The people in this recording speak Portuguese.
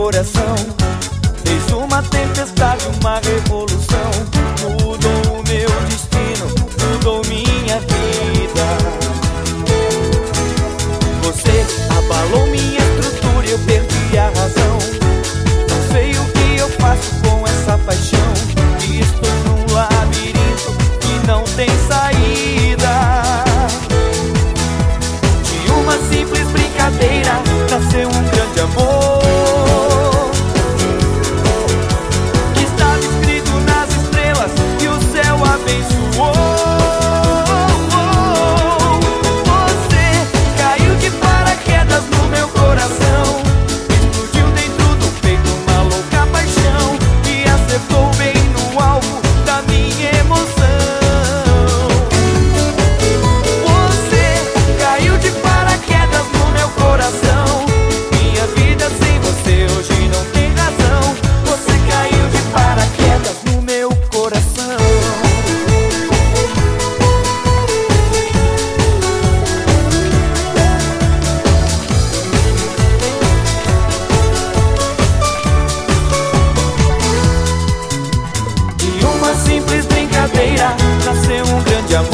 coração. Fez uma tempestade, uma revolução. Mudou o meu destino, mudou minha vida. Você abalou minha estrutura e eu perdi a razão. Não sei o que eu faço com essa paixão. Estou num labirinto que não tem saída. De uma simples brincadeira nasceu um grande amor. Simples brincadeira nasceu um grande amor.